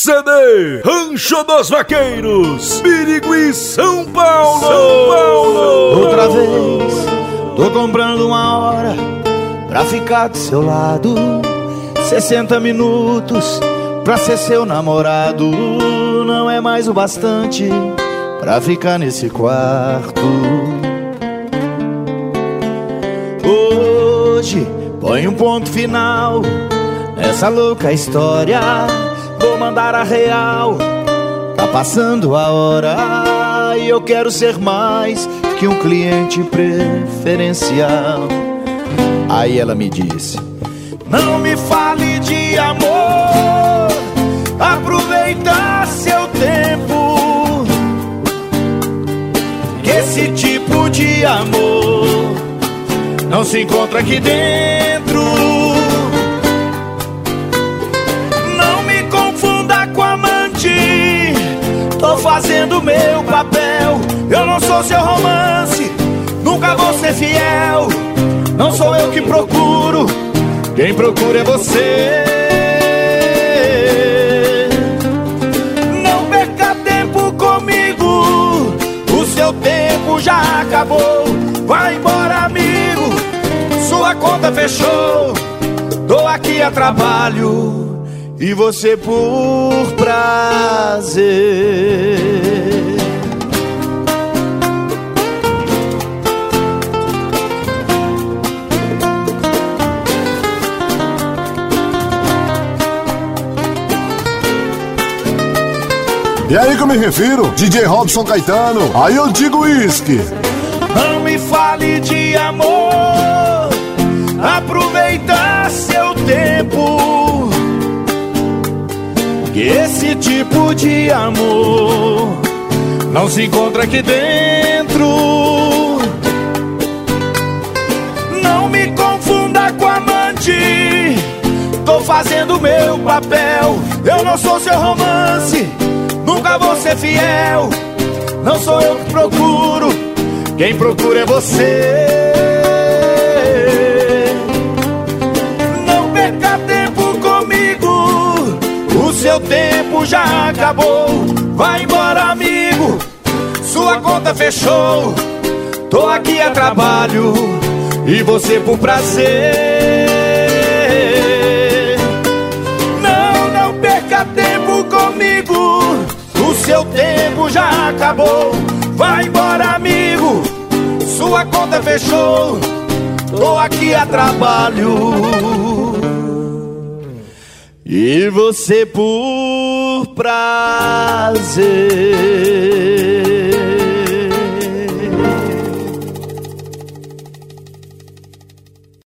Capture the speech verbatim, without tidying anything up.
C D Rancho dos Vaqueiros, Birigui, São Paulo. São Paulo. Outra vez tô comprando uma hora pra ficar do seu lado, sessenta minutos pra ser seu namorado. Não é mais o bastante pra ficar nesse quarto. Hoje põe um ponto final nessa louca história. Vou mandar a real, tá passando a hora e eu quero ser mais que um cliente preferencial. Aí ela me disse: não me fale de amor, aproveita seu tempo, que esse tipo de amor não se encontra aqui dentro. Não me confunda com amante, tô fazendo meu papel. Eu não sou seu romance, nunca vou ser fiel. Não sou eu que procuro, quem procura é você. Não perca tempo comigo, o seu tempo já acabou. Vai embora, amigo, sua conta fechou. Tô aqui a trabalho e você por prazer. E aí que eu me refiro, D J Robson Caetano, aí eu digo uísque. Não me fale de amor, aproveita seu tempo, que esse tipo de amor não se encontra aqui dentro. Não me confunda com amante, tô fazendo meu papel. Eu não sou seu romance, nunca vou ser fiel. Não sou eu que procuro, quem procura é você. Não perca tempo comigo, o seu tempo já acabou. Vai embora, amigo, sua conta fechou. Tô aqui a trabalho e você por prazer. Não, não perca tempo comigo, o seu tempo já acabou. Vai embora, amigo, sua conta fechou. Tô aqui a trabalho e você por prazer.